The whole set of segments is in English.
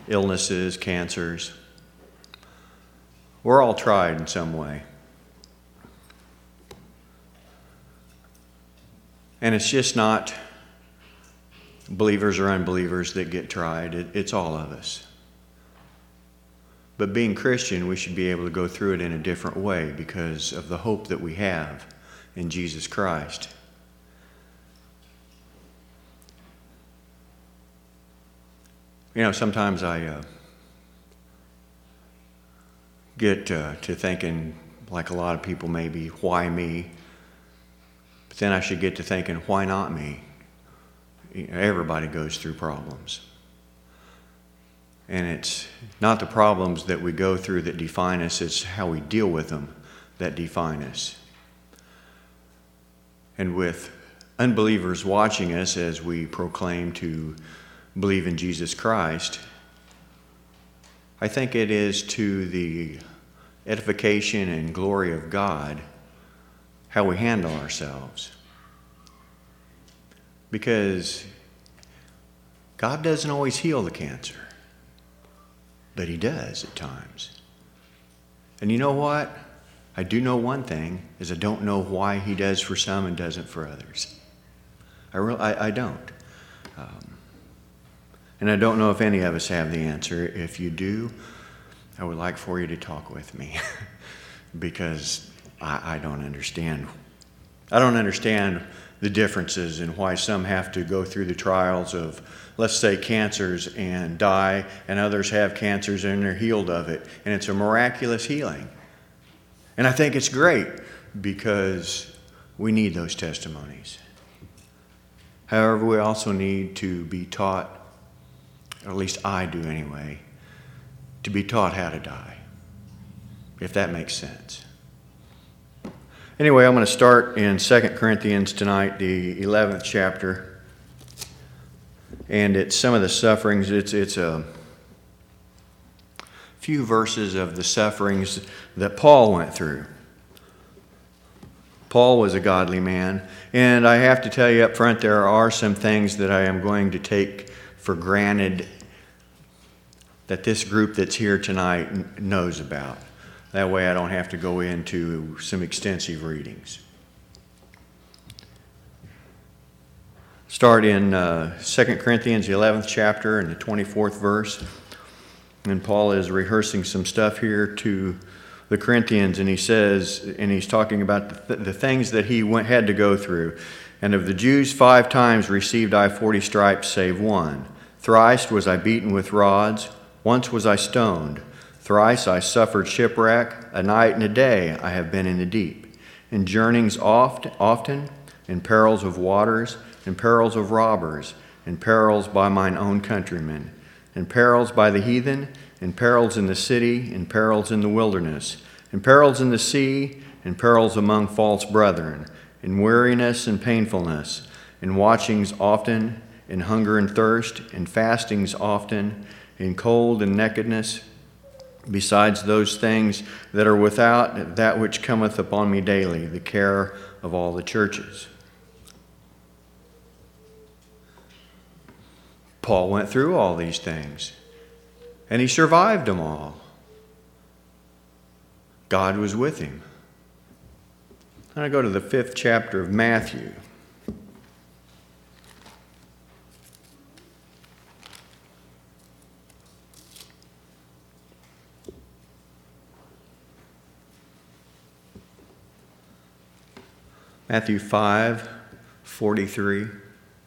illnesses, cancers. We're all tried in some way. And it's just not believers or unbelievers that get tried. It's all of us. But being Christian, we should be able to go through it in a different way because of the hope that we have in Jesus Christ. You know, sometimes I get to thinking, like a lot of people maybe, why me? But then I should get to thinking, why not me? You know, everybody goes through problems. And it's not the problems that we go through that define us, it's how we deal with them that define us. And with unbelievers watching us as we proclaim to believe in Jesus Christ, I think it is to the edification and glory of God how we handle ourselves. Because God doesn't always heal the cancer, but He does at times. And you know what? I do know one thing, is I don't know why He does for some and doesn't for others. I don't. And I don't know if any of us have the answer. If you do, I would like for you to talk with me because I don't understand. I don't understand the differences in why some have to go through the trials of, let's say, cancers and die, and others have cancers and they're healed of it. And it's a miraculous healing. And I think it's great because we need those testimonies. However, we also need to be taught, or at least I do anyway, to be taught how to die, if that makes sense. Anyway, I'm going to start in 2 Corinthians tonight, the 11th chapter. And it's some of the sufferings. It's a few verses of the sufferings that Paul went through. Paul was a godly man. And I have to tell you up front, there are some things that I am going to take for granted that this group that's here tonight knows about. That way I don't have to go into some extensive readings. Start in 2 Corinthians, the 11th chapter and the 24th verse. And Paul is rehearsing some stuff here to the Corinthians, and he says, and he's talking about the things that he had to go through. And of the Jews 5 times received I 40 stripes, save one. Thrice was I beaten with rods. Once was I stoned. Thrice I suffered shipwreck. A night and a day I have been in the deep. In journeyings often, in perils of waters, in perils of robbers, in perils by mine own countrymen, in perils by the heathen, in perils in the city, in perils in the wilderness, in perils in the sea, in perils among false brethren, in weariness and painfulness, in watchings often, in hunger and thirst, in fastings often, in cold and nakedness, besides those things that are without, that which cometh upon me daily, the care of all the churches. Paul went through all these things, and he survived them all. God was with him. And I go to the 5th chapter of Matthew. Matthew 5:43.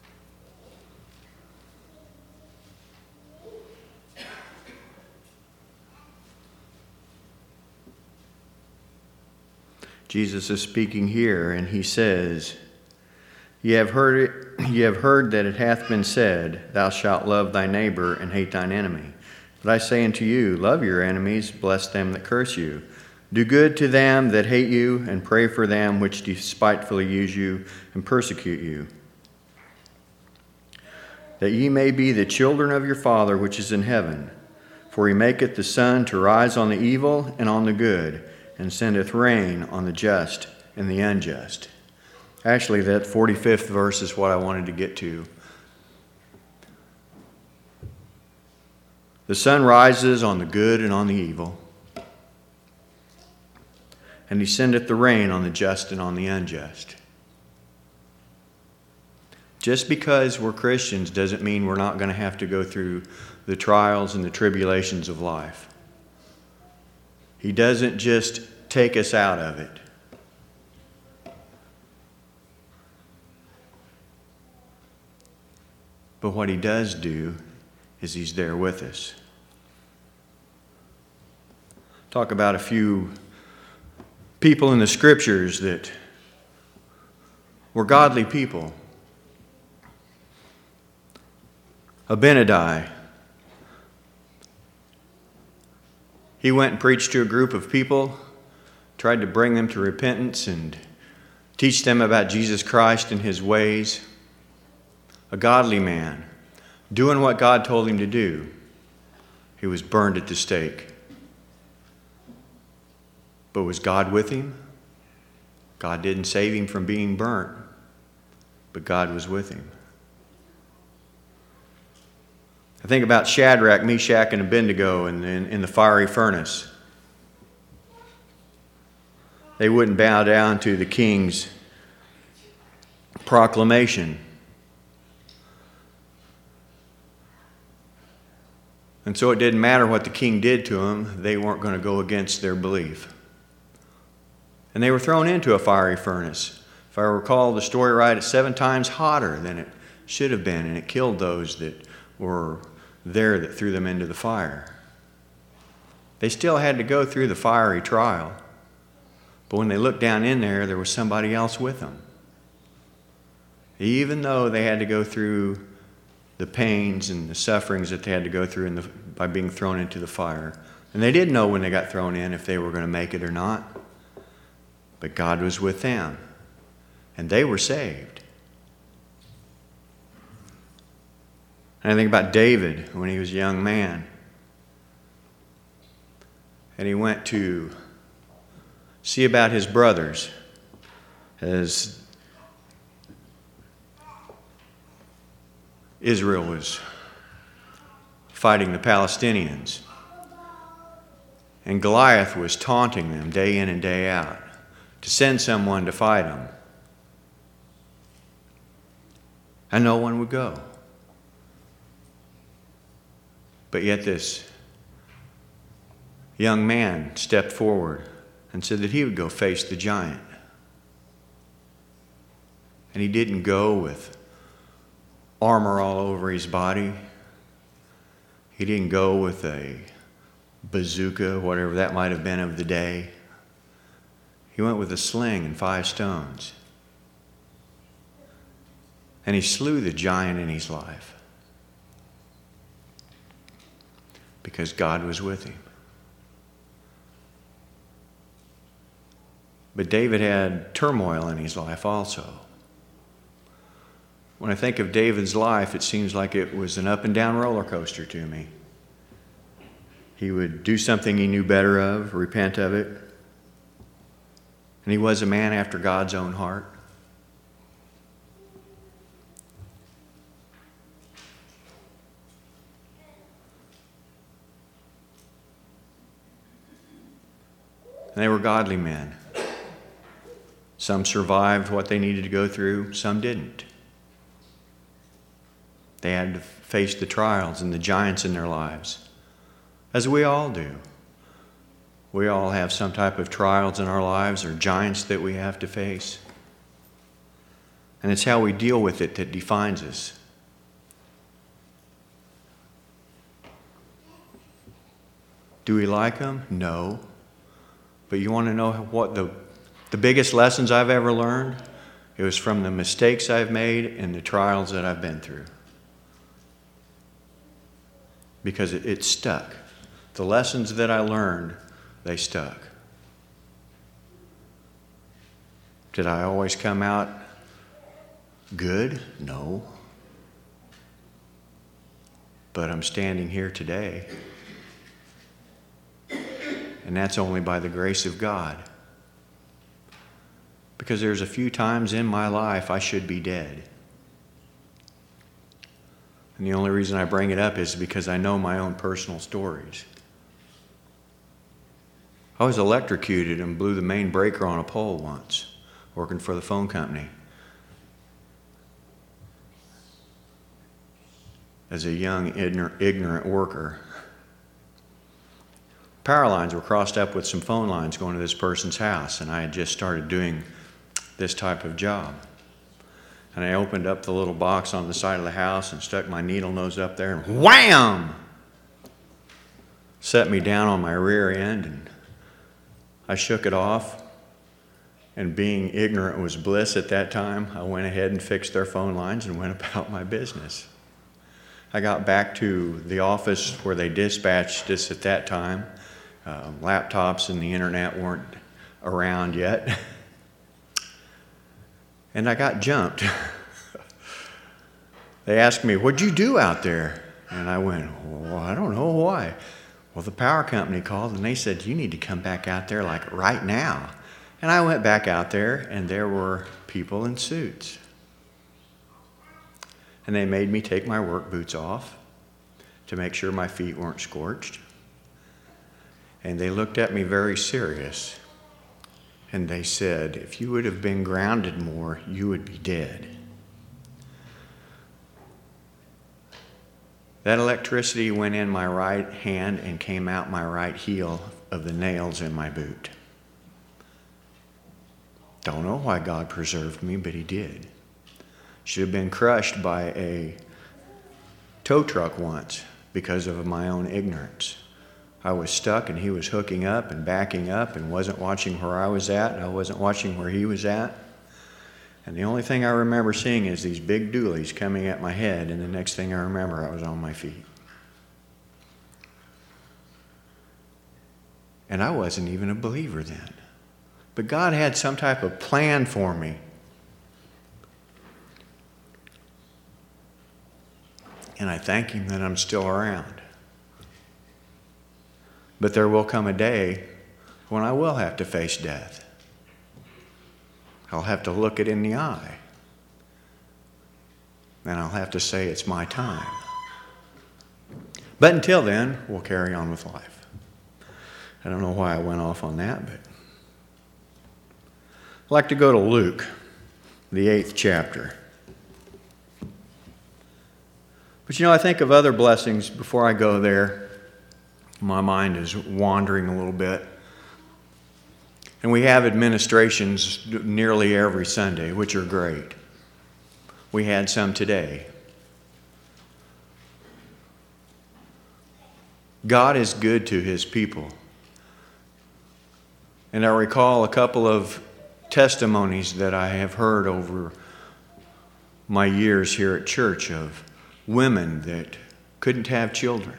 Jesus is speaking here, and he says, Ye have heard that it hath been said, Thou shalt love thy neighbor and hate thine enemy. But I say unto you, love your enemies, bless them that curse you. Do good to them that hate you, and pray for them which despitefully use you and persecute you, that ye may be the children of your Father which is in heaven. For he maketh the sun to rise on the evil and on the good, and sendeth rain on the just and the unjust. Actually, that 45th verse is what I wanted to get to. The sun rises on the good and on the evil, and he sendeth the rain on the just and on the unjust. Just because we're Christians doesn't mean we're not going to have to go through the trials and the tribulations of life. He doesn't just take us out of it. But what he does do is he's there with us. Talk about a few people in the scriptures that were godly people. Abinadi. He went and preached to a group of people, tried to bring them to repentance and teach them about Jesus Christ and his ways. A godly man, doing what God told him to do. He was burned at the stake. But was God with him? God didn't save him from being burnt, but God was with him. I think about Shadrach, Meshach, and Abednego in the fiery furnace. They wouldn't bow down to the king's proclamation. And so it didn't matter what the king did to them, they weren't going to go against their belief. And they were thrown into a fiery furnace. If I recall the story right, it's 7 times hotter than it should have been, and it killed those that were there that threw them into the fire. They still had to go through the fiery trial, but when they looked down in there was somebody else with them. Even though they had to go through the pains and the sufferings that they had to go through by being thrown into the fire. And they didn't know when they got thrown in if they were going to make it or not. But God was with them, and they were saved. And I think about David when he was a young man. And he went to see about his brothers as Israel was fighting the Palestinians. And Goliath was taunting them day in and day out to send someone to fight them. And no one would go. But yet this young man stepped forward and said that he would go face the giant. And he didn't go with armor all over his body. He didn't go with a bazooka, whatever that might have been of the day. He went with a sling and 5 stones. And he slew the giant in his life because God was with him. But David had turmoil in his life also. When I think of David's life, it seems like it was an up and down roller coaster to me. He would do something he knew better of, repent of it. And he was a man after God's own heart. And they were godly men. Some survived what they needed to go through, some didn't. They had to face the trials and the giants in their lives, as we all do. We all have some type of trials in our lives or giants that we have to face. And it's how we deal with it that defines us. Do we like them? No. But you want to know what the biggest lessons I've ever learned? It was from the mistakes I've made and the trials that I've been through. Because it stuck. The lessons that I learned, they stuck. Did I always come out good? No. But I'm standing here today. And that's only by the grace of God. Because there's a few times in my life I should be dead. And the only reason I bring it up is because I know my own personal stories. I was electrocuted and blew the main breaker on a pole once, working for the phone company. As a young, ignorant worker. Power lines were crossed up with some phone lines going to this person's house, and I had just started doing this type of job. And I opened up the little box on the side of the house and stuck my needle nose up there, and wham! Set me down on my rear end, and I shook it off. And being ignorant was bliss at that time, I went ahead and fixed their phone lines and went about my business. I got back to the office where they dispatched us at that time. Laptops and the internet weren't around yet. And I got jumped. They asked me, "What'd you do out there?" And I went, "Well, I don't know why." Well, the power company called and they said, "You need to come back out there like right now." And I went back out there and there were people in suits. And they made me take my work boots off to make sure my feet weren't scorched. And they looked at me very serious. And they said, "If you would have been grounded more, you would be dead." That electricity went in my right hand and came out my right heel of the nails in my boot. Don't know why God preserved me, but He did. Should have been crushed by a tow truck once because of my own ignorance. I was stuck and he was hooking up and backing up and wasn't watching where I was at and I wasn't watching where he was at. And the only thing I remember seeing is these big dualies coming at my head, and the next thing I remember, I was on my feet. And I wasn't even a believer then. But God had some type of plan for me. And I thank Him that I'm still around. But there will come a day when I will have to face death. I'll have to look it in the eye. And I'll have to say it's my time. But until then, we'll carry on with life. I don't know why I went off on that, but I'd like to go to Luke, the 8th chapter. But I think of other blessings before I go there. My mind is wandering a little bit. And we have administrations nearly every Sunday, which are great. We had some today. God is good to His people. And I recall a couple of testimonies that I have heard over my years here at church of women that couldn't have children.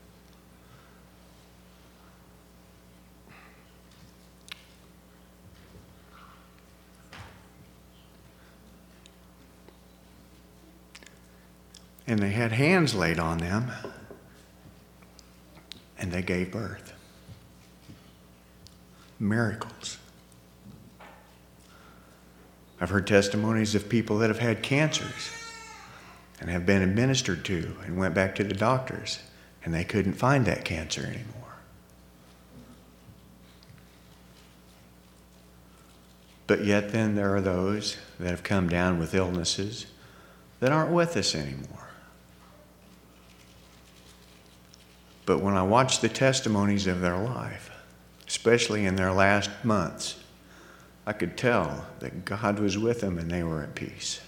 And they had hands laid on them, and they gave birth. Miracles. I've heard testimonies of people that have had cancers and have been administered to and went back to the doctors, and they couldn't find that cancer anymore. But yet then there are those that have come down with illnesses that aren't with us anymore. But when I watch the testimonies of their life, especially in their last months, I could tell that God was with them and they were at peace.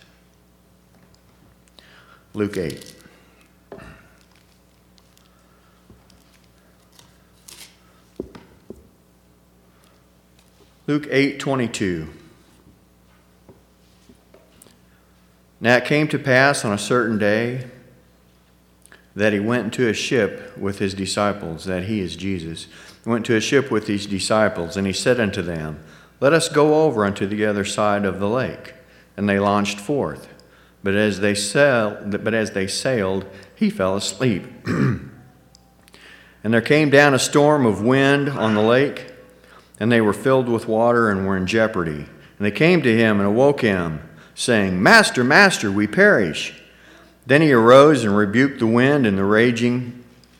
Luke 8. Luke 8:22. Now it came to pass on a certain day that he went into a ship with his disciples, that he is Jesus. He went to a ship with his disciples, and he said unto them, Let us go over unto the other side of the lake. And they launched forth. But as they sailed, he fell asleep. And there came down a storm of wind on the lake, and they were filled with water and were in jeopardy. And they came to him and awoke him, saying, Master, Master, we perish. Then he arose and rebuked the wind and the raging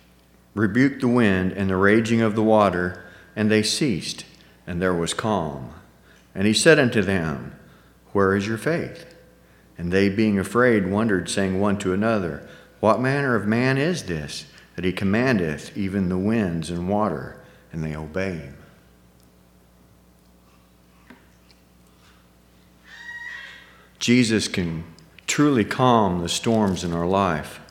of the water, and they ceased, and there was calm. And he said unto them, Where is your faith? And they, being afraid, wondered, saying one to another, What manner of man is this, that he commandeth even the winds and water, and they obey him? Jesus can truly calm the storms in our life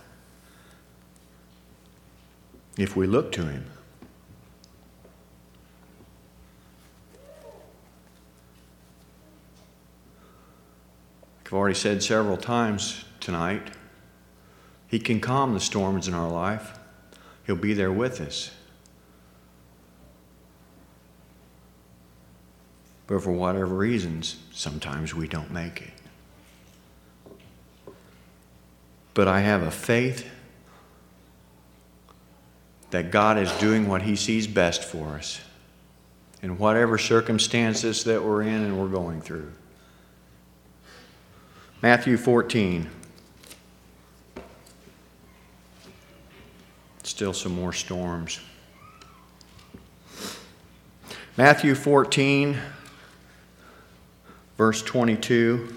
if we look to him. I've already said several times tonight, he can calm the storms in our life. He'll be there with us. But for whatever reasons, sometimes we don't make it. But I have a faith that God is doing what he sees best for us in whatever circumstances that we're in and we're going through. Matthew 14. Still some more storms. Matthew 14, verse 22.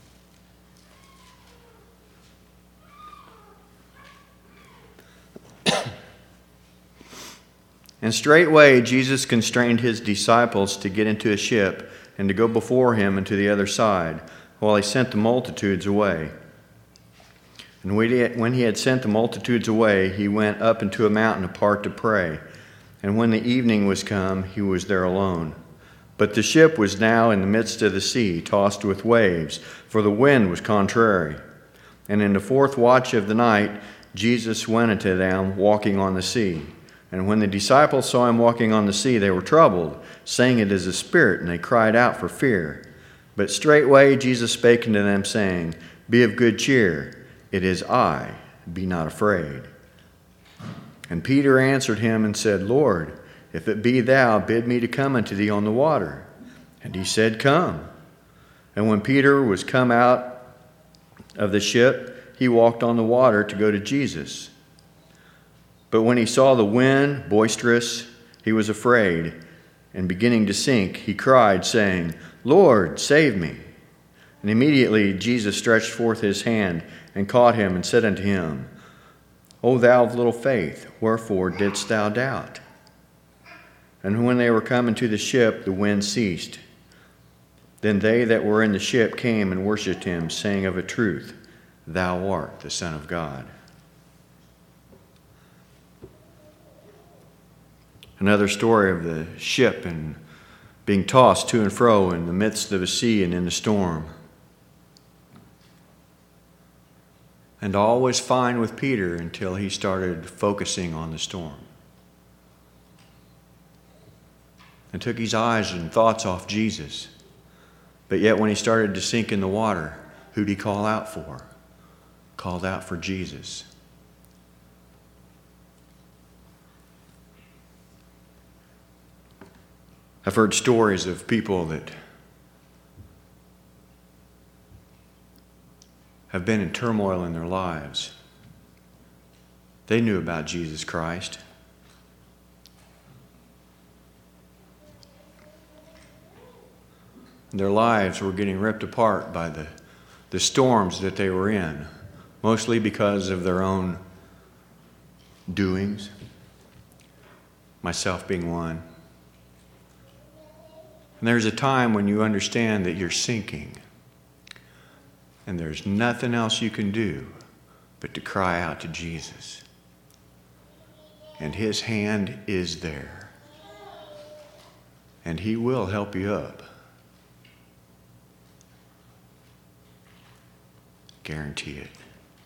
And straightway Jesus constrained his disciples to get into a ship and to go before him into the other side, while he sent the multitudes away. And when he had sent the multitudes away, he went up into a mountain apart to pray. And when the evening was come, he was there alone. But the ship was now in the midst of the sea, tossed with waves, for the wind was contrary. And in the fourth watch of the night, Jesus went unto them, walking on the sea. And when the disciples saw him walking on the sea, they were troubled, saying, It is a spirit, and they cried out for fear. But straightway Jesus spake unto them, saying, Be of good cheer, it is I, be not afraid. And Peter answered him and said, Lord, if it be thou, bid me to come unto thee on the water. And he said, Come. And when Peter was come out of the ship, he walked on the water to go to Jesus. But when he saw the wind boisterous, he was afraid, and beginning to sink, he cried, saying, Lord, save me. And immediately Jesus stretched forth his hand and caught him and said unto him, O thou of little faith, wherefore didst thou doubt? And when they were come into the ship, the wind ceased. Then they that were in the ship came and worshipped him, saying of a truth, Thou art the Son of God. Another story of the ship and being tossed to and fro in the midst of a sea and in a storm. And all was fine with Peter until he started focusing on the storm. And took his eyes and thoughts off Jesus. But yet when he started to sink in the water, who'd he call out for? Called out for Jesus. I've heard stories of people that have been in turmoil in their lives. They knew about Jesus Christ. Their lives were getting ripped apart by the storms that they were in, mostly because of their own doings, myself being one. And there's a time when you understand that you're sinking, and there's nothing else you can do but to cry out to Jesus. And his hand is there, and he will help you up. Guarantee it.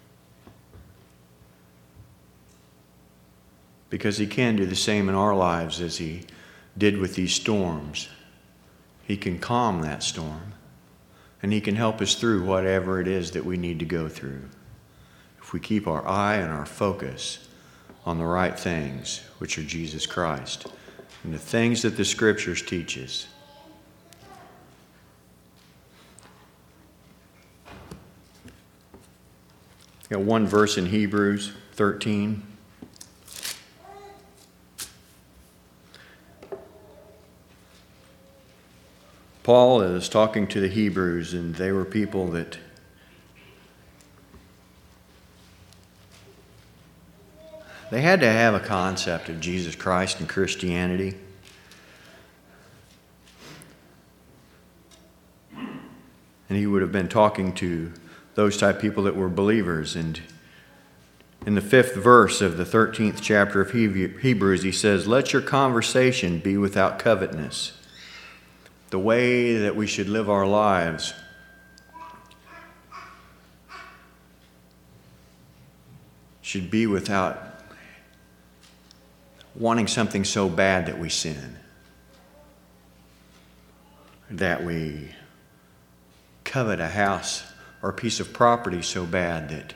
Because he can do the same in our lives as he did with these storms. He can calm that storm, and he can help us through whatever it is that we need to go through. If we keep our eye and our focus on the right things, which are Jesus Christ, and the things that the Scriptures teach us. got one verse in Hebrews 13. Paul is talking to the Hebrews, and they were people that they had to have a concept of Jesus Christ and Christianity. And he would have been talking to those type of people that were believers. And in the 5th verse of the 13th chapter of Hebrews, he says, "Let your conversation be without covetousness." The way that we should live our lives should be without wanting something so bad that we sin, that we covet a house or a piece of property so bad that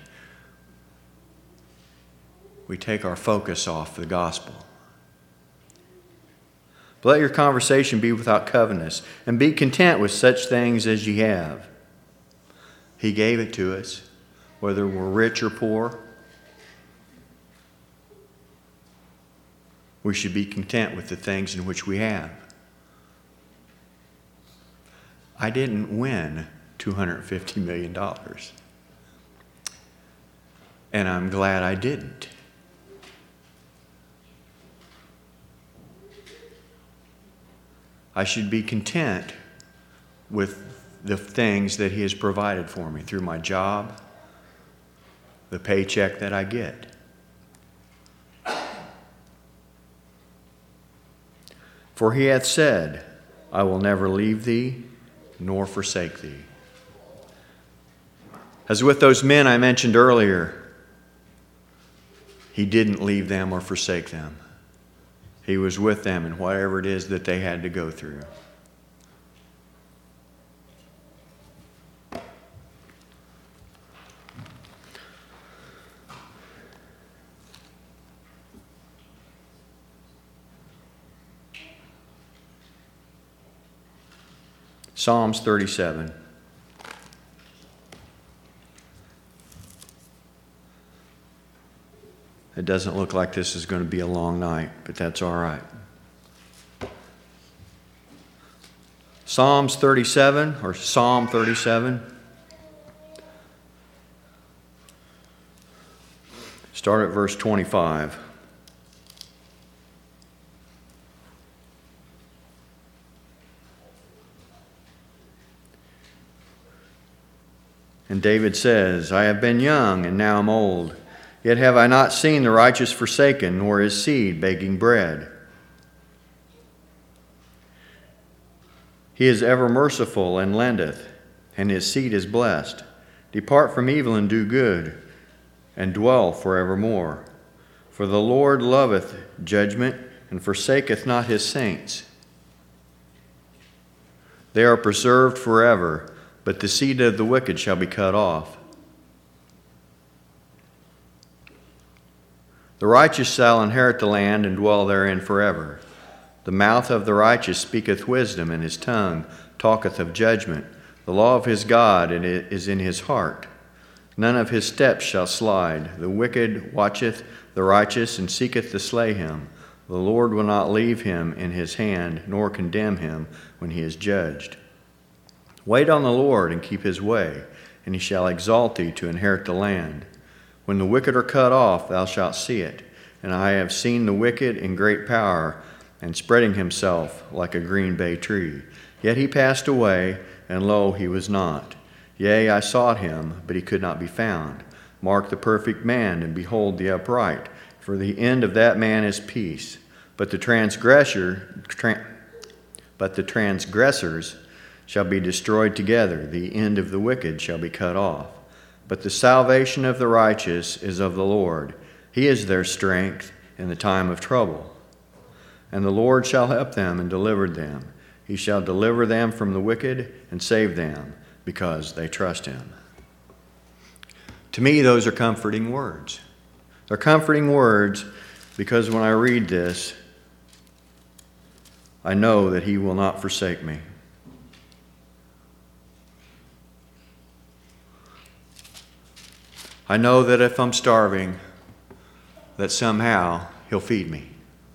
we take our focus off the gospel. But let your conversation be without covetousness, and be content with such things as ye have. He gave it to us, whether we're rich or poor. We should be content with the things in which we have. I didn't win $250 million. And I'm glad I didn't. I should be content with the things that He has provided for me through my job, the paycheck that I get. For He hath said, I will never leave thee nor forsake thee. As with those men I mentioned earlier, He didn't leave them or forsake them. He was with them in whatever it is that they had to go through. Psalms 37. It doesn't look like this is going to be a long night, but that's all right. Psalms 37, or Psalm 37. Start at verse 25. And David says, I have been young, and now am old. Yet have I not seen the righteous forsaken, nor his seed begging bread. He is ever merciful and lendeth, and his seed is blessed. Depart from evil and do good, and dwell forevermore. For the Lord loveth judgment, and forsaketh not his saints. They are preserved forever, but the seed of the wicked shall be cut off. The righteous shall inherit the land and dwell therein forever. The mouth of the righteous speaketh wisdom, and his tongue talketh of judgment. The law of his God is in his heart. None of his steps shall slide. The wicked watcheth the righteous, and seeketh to slay him. The Lord will not leave him in his hand, nor condemn him when he is judged. Wait on the Lord, and keep his way, and he shall exalt thee to inherit the land. When the wicked are cut off, thou shalt see it. And I have seen the wicked in great power, and spreading himself like a green bay tree. Yet he passed away, and lo, he was not. Yea, I sought him, but he could not be found. Mark the perfect man, and behold the upright. For the end of that man is peace. But the transgressors shall be destroyed together. The end of the wicked shall be cut off. But the salvation of the righteous is of the Lord. He is their strength in the time of trouble. And the Lord shall help them and deliver them. He shall deliver them from the wicked and save them, because they trust him. To me, those are comforting words. They're comforting words because when I read this, I know that he will not forsake me. I know that if I'm starving, that somehow He'll feed me.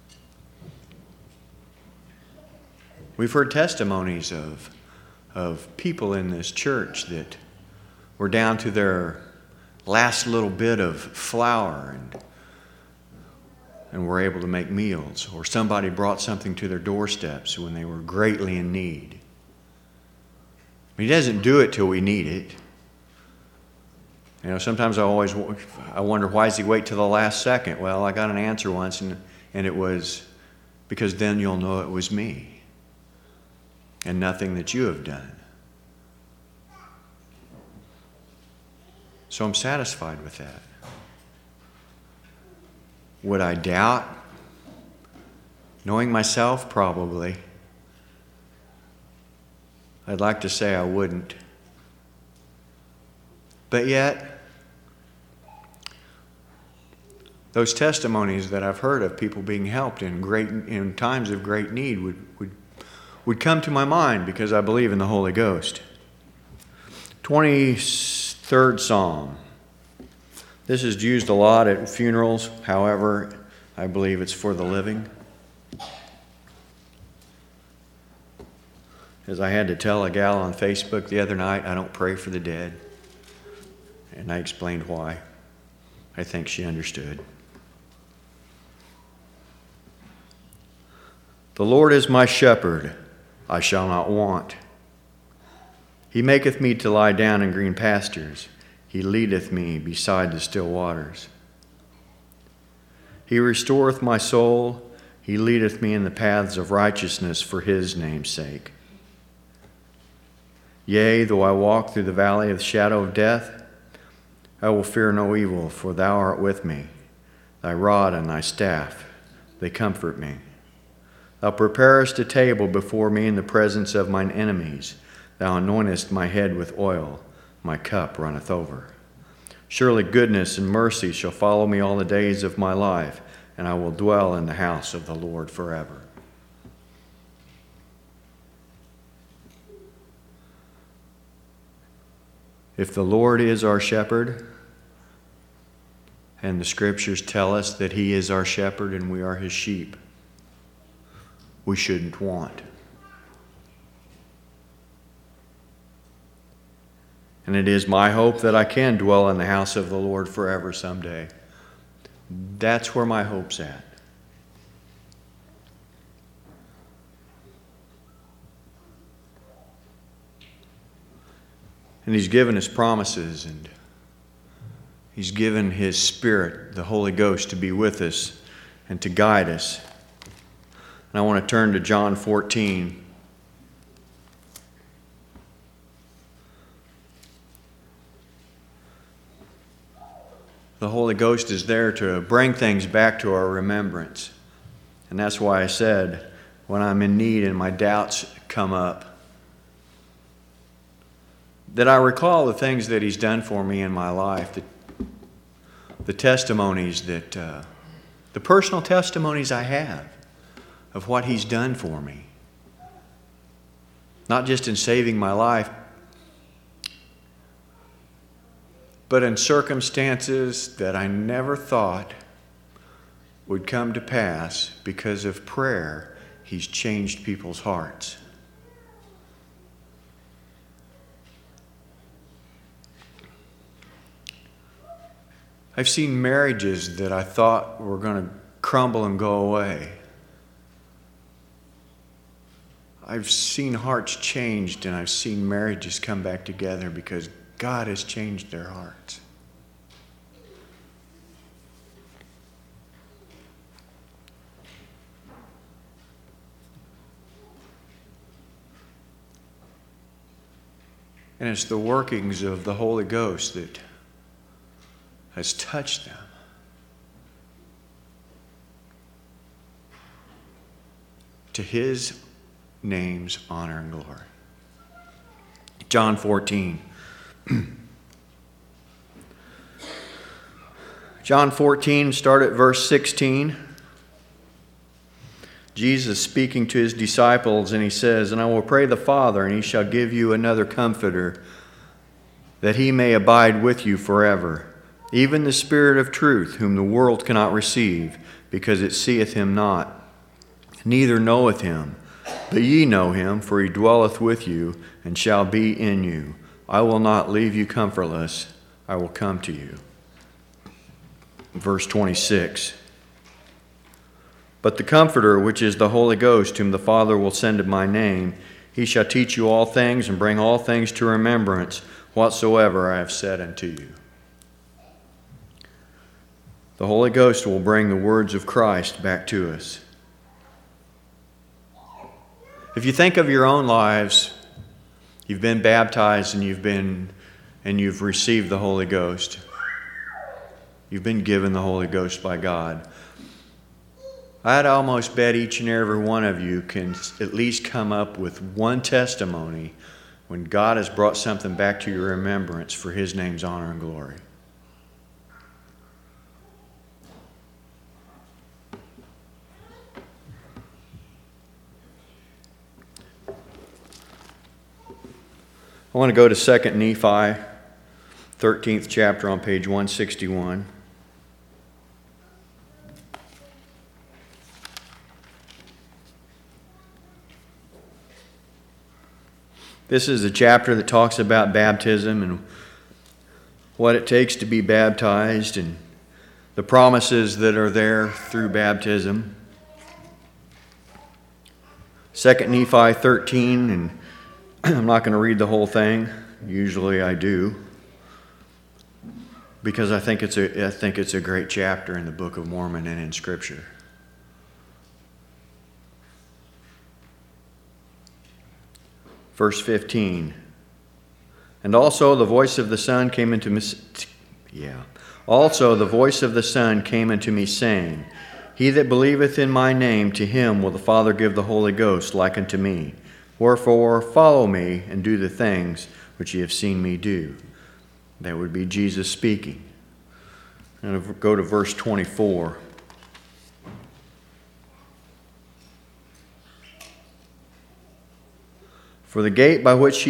We've heard testimonies of people in this church that were down to their last little bit of flour and were able to make meals, or somebody brought something to their doorsteps when they were greatly in need. He doesn't do it till we need it. You know, sometimes I wonder, why does He wait till the last second? Well, I got an answer once, and it was because then you'll know it was me and nothing that you have done. So I'm satisfied with that. Would I doubt? Knowing myself, probably. I'd like to say I wouldn't. But yet, those testimonies that I've heard of people being helped in times of great need would come to my mind because I believe in the Holy Ghost. 23rd Psalm. This is used a lot at funerals. However, I believe it's for the living. As I had to tell a gal on Facebook the other night, I don't pray for the dead. And I explained why. I think she understood. The Lord is my shepherd, I shall not want. He maketh me to lie down in green pastures. He leadeth me beside the still waters. He restoreth my soul. He leadeth me in the paths of righteousness for His name's sake. Yea, though I walk through the valley of the shadow of death, I will fear no evil, for Thou art with me. Thy rod and Thy staff, they comfort me. Thou preparest a table before me in the presence of mine enemies. Thou anointest my head with oil. My cup runneth over. Surely goodness and mercy shall follow me all the days of my life, and I will dwell in the house of the Lord forever. If the Lord is our shepherd, and the Scriptures tell us that He is our shepherd and we are His sheep, we shouldn't want. And it is my hope that I can dwell in the house of the Lord forever someday. That's where my hope's at. And He's given His promises, and He's given His Spirit, the Holy Ghost, to be with us and to guide us. And I want to turn to John 14. The Holy Ghost is there to bring things back to our remembrance. And that's why I said, when I'm in need and my doubts come up, that I recall the things that He's done for me in my life, the testimonies that, the personal testimonies I have of what He's done for me. Not just in saving my life, but in circumstances that I never thought would come to pass. Because of prayer, He's changed people's hearts. I've seen marriages that I thought were going to crumble and go away. I've seen hearts changed, and I've seen marriages come back together because God has changed their hearts. And it's the workings of the Holy Ghost that has touched them. To His name's honor and glory. John 14. John 14, start at verse 16. Jesus speaking to His disciples, and He says, "And I will pray the Father, and He shall give you another Comforter, that He may abide with you forever, even the Spirit of truth, whom the world cannot receive, because it seeth him not, neither knoweth him. But ye know him, for he dwelleth with you, and shall be in you. I will not leave you comfortless. I will come to you. Verse 26. But the Comforter, which is the Holy Ghost, whom the Father will send in my name, he shall teach you all things, and bring all things to remembrance, whatsoever I have said unto you. The Holy Ghost will bring the words of Christ back to us. If you think of your own lives, you've been baptized and you've received the Holy Ghost. You've been given the Holy Ghost by God. I'd almost bet each and every one of you can at least come up with one testimony when God has brought something back to your remembrance for His name's honor and glory. I want to go to 2 Nephi, 13th chapter on page 161. This is a chapter that talks about baptism and what it takes to be baptized and the promises that are there through baptism. 2 Nephi 13, and I'm not going to read the whole thing. Usually I do, because I think it's a great chapter in the Book of Mormon and in Scripture. Verse 15. And also the voice of the Son came into me. Also the voice of the Son came unto me, saying, He that believeth in my name, to him will the Father give the Holy Ghost like unto me. Wherefore follow me, and do the things which ye have seen me do. That would be Jesus speaking. And go to verse 24. For the gate by which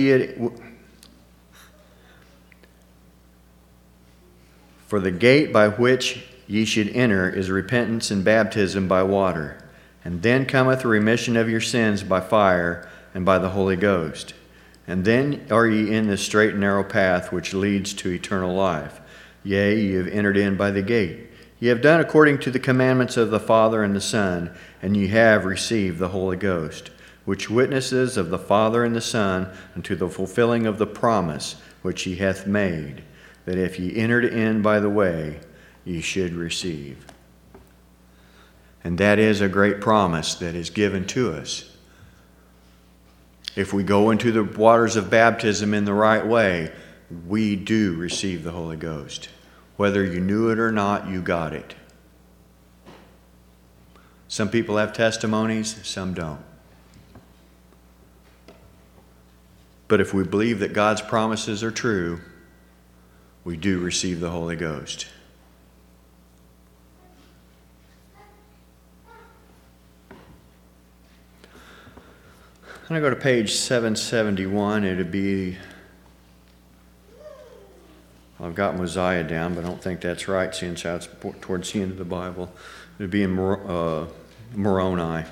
ye should enter is repentance and baptism by water, and then cometh the remission of your sins by fire and by the Holy Ghost. And then are ye in the straight and narrow path which leads to eternal life. Yea, ye have entered in by the gate. Ye have done according to the commandments of the Father and the Son, and ye have received the Holy Ghost, which witnesses of the Father and the Son unto the fulfilling of the promise which he hath made, that if ye entered in by the way, ye should receive. And that is a great promise that is given to us. If we go into the waters of baptism in the right way, we do receive the Holy Ghost. Whether you knew it or not, you got it. Some people have testimonies, some don't. But if we believe that God's promises are true, we do receive the Holy Ghost. I'm going to go to page 771. I've got Mosiah down, but I don't think that's right, seeing how it's towards the end of the Bible. It would be in Moroni.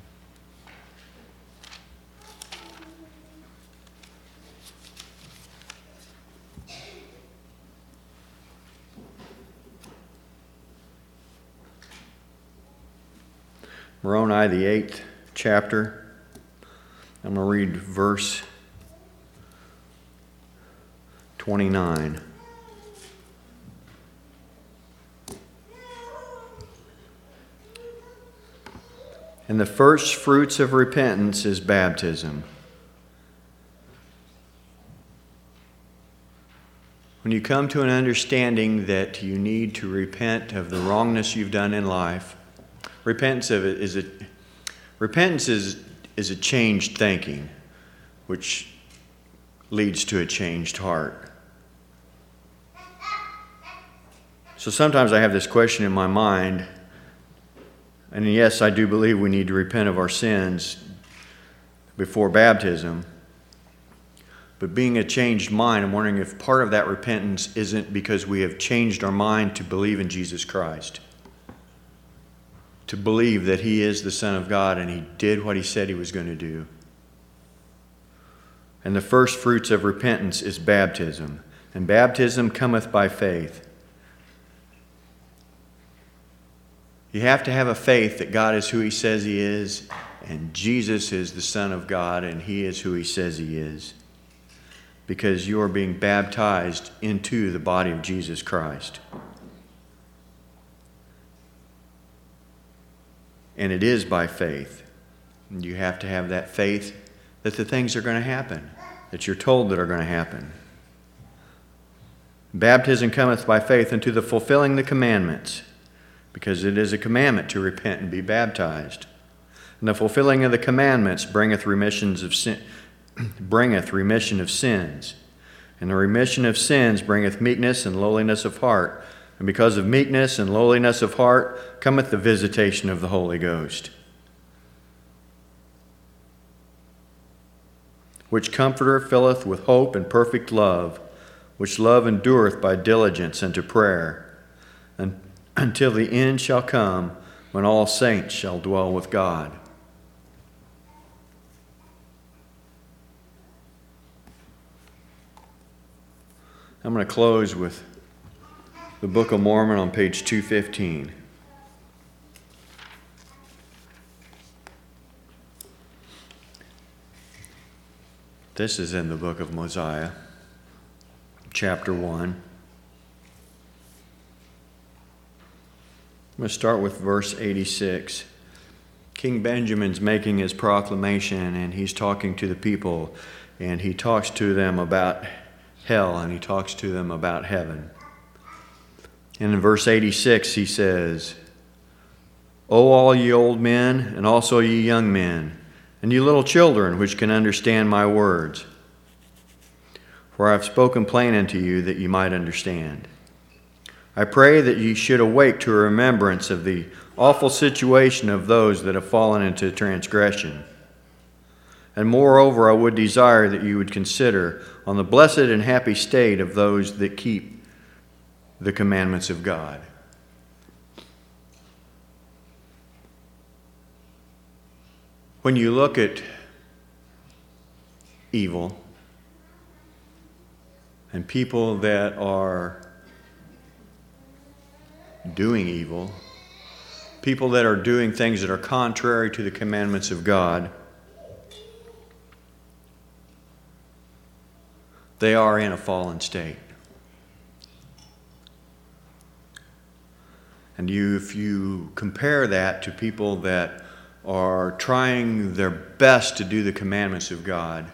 Moroni, the 8th chapter. I'm going to read verse 29. And the first fruits of repentance is baptism. When you come to an understanding that you need to repent of the wrongness you've done in life, repentance is a changed thinking, which leads to a changed heart. So sometimes I have this question in my mind, and yes, I do believe we need to repent of our sins before baptism. But being a changed mind, I'm wondering if part of that repentance isn't because we have changed our mind to believe in Jesus Christ. To believe that He is the Son of God and He did what He said He was going to do. And the first fruits of repentance is baptism. And baptism cometh by faith. You have to have a faith that God is who He says He is, and Jesus is the Son of God, and He is who He says He is. Because you are being baptized into the body of Jesus Christ. And it is by faith. And you have to have that faith that the things are going to happen, that you're told that are going to happen. Baptism cometh by faith unto the fulfilling the commandments, because it is a commandment to repent and be baptized. And the fulfilling of the commandments bringeth remission of sins. And the remission of sins bringeth meekness and lowliness of heart. And because of meekness and lowliness of heart cometh the visitation of the Holy Ghost, which Comforter filleth with hope and perfect love, which love endureth by diligence unto prayer, until the end shall come, when all saints shall dwell with God. I'm going to close with the Book of Mormon on page 215. This is in the book of Mosiah, chapter 1. I'm going to start with verse 86. King Benjamin's making his proclamation, and he's talking to the people, and he talks to them about hell, and he talks to them about heaven. And in verse 86 he says, O all ye old men, and also ye young men, and ye little children which can understand my words. For I have spoken plain unto you that ye might understand. I pray that ye should awake to a remembrance of the awful situation of those that have fallen into transgression. And moreover, I would desire that you would consider on the blessed and happy state of those that keep the commandments of God. When you look at evil and people that are doing evil, people that are doing things that are contrary to the commandments of God, they are in a fallen state. And if you compare that to people that are trying their best to do the commandments of God,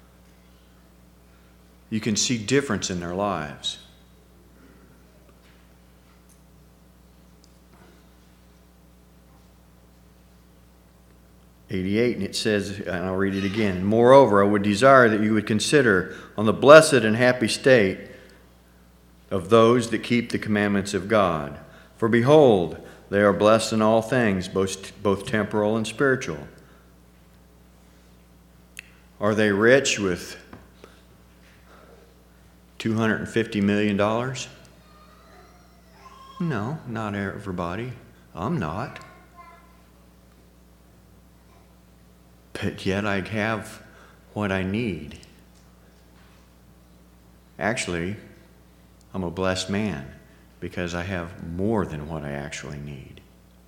you can see difference in their lives. And it says, and I'll read it again, moreover, I would desire that you would consider on the blessed and happy state of those that keep the commandments of God. For behold, they are blessed in all things, both temporal and spiritual. Are they rich with $250 million? No, not everybody. I'm not. But yet I have what I need. Actually, I'm a blessed man because I have more than what I actually need.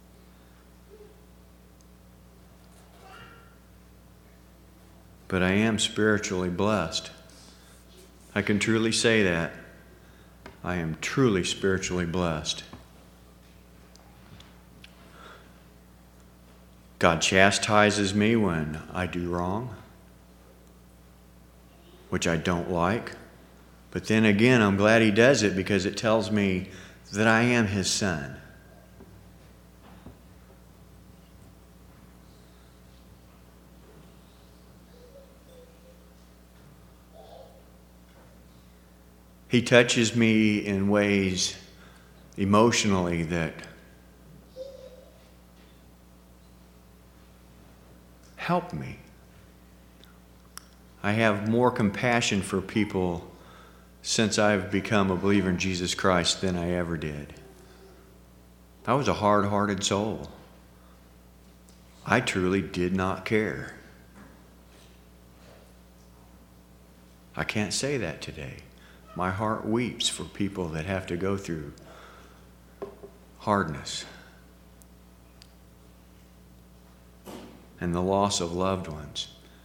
But I am spiritually blessed. I can truly say that. I am truly spiritually blessed. God chastises me when I do wrong, which I don't like. But then again, I'm glad He does it because it tells me that I am His son. He touches me in ways emotionally that help me. I have more compassion for people since I've become a believer in Jesus Christ than I ever did. I was a hard-hearted soul. I truly did not care. I can't say that today. My heart weeps for people that have to go through hardness and the loss of loved ones.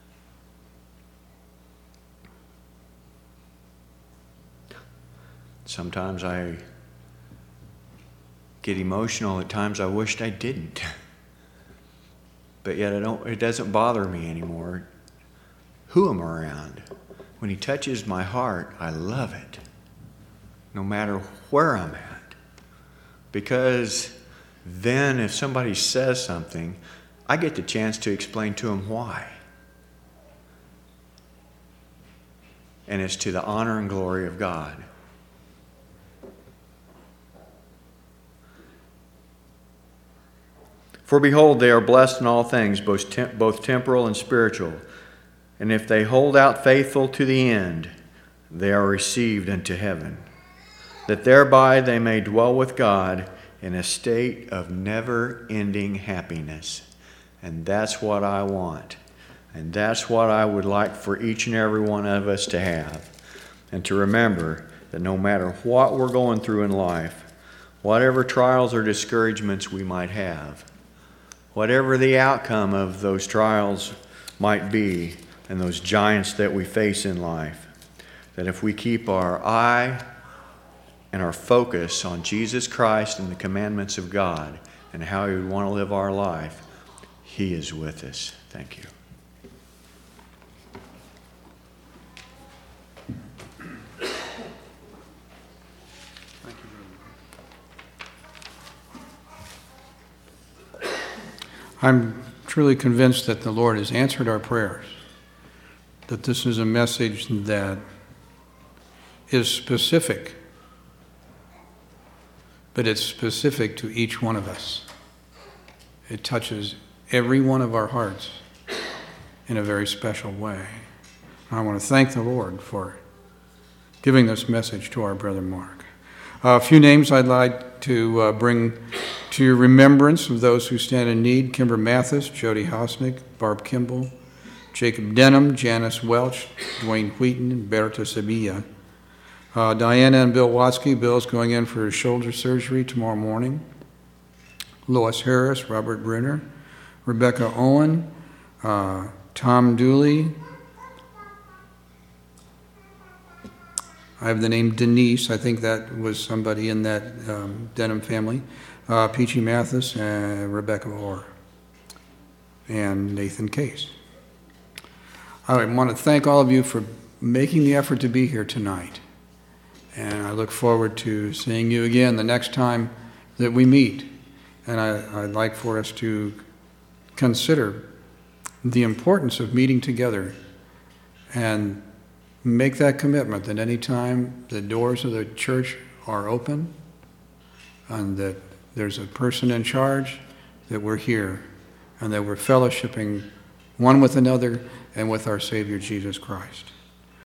Sometimes I get emotional. At times I wished I didn't. But yet it doesn't bother me anymore who I'm around. When he touches my heart, I love it, no matter where I'm at. Because then if somebody says something, I get the chance to explain to them why. And it's to the honor and glory of God. For behold, they are blessed in all things, both temporal and spiritual. And if they hold out faithful to the end, they are received into heaven, that thereby they may dwell with God in a state of never-ending happiness. And that's what I want. And that's what I would like for each and every one of us to have. And to remember that no matter what we're going through in life, whatever trials or discouragements we might have, whatever the outcome of those trials might be, and those giants that we face in life, that if we keep our eye and our focus on Jesus Christ and the commandments of God and how He would want to live our life, He is with us. Thank you. I'm truly convinced that the Lord has answered our prayers, that this is a message that is specific, but it's specific to each one of us. It touches every one of our hearts in a very special way. I want to thank the Lord for giving this message to our brother Mark. A few names I'd like to bring to your remembrance of those who stand in need: Kimber Mathis, Jody Hausnick, Barb Kimball, Jacob Denham, Janice Welch, Dwayne Wheaton, and Berta Sevilla. Diana and Bill Watsky. Bill's going in for his shoulder surgery tomorrow morning. Lois Harris, Robert Brunner, Rebecca Owen, Tom Dooley. I have the name Denise. I think that was somebody in that Denham family. Peachy Mathis, Rebecca Orr, and Nathan Case. I want to thank all of you for making the effort to be here tonight. And I look forward to seeing you again the next time that we meet. And I'd like for us to consider the importance of meeting together and make that commitment that any time the doors of the church are open and that there's a person in charge, that we're here and that we're fellowshipping one with another and with our Savior Jesus Christ.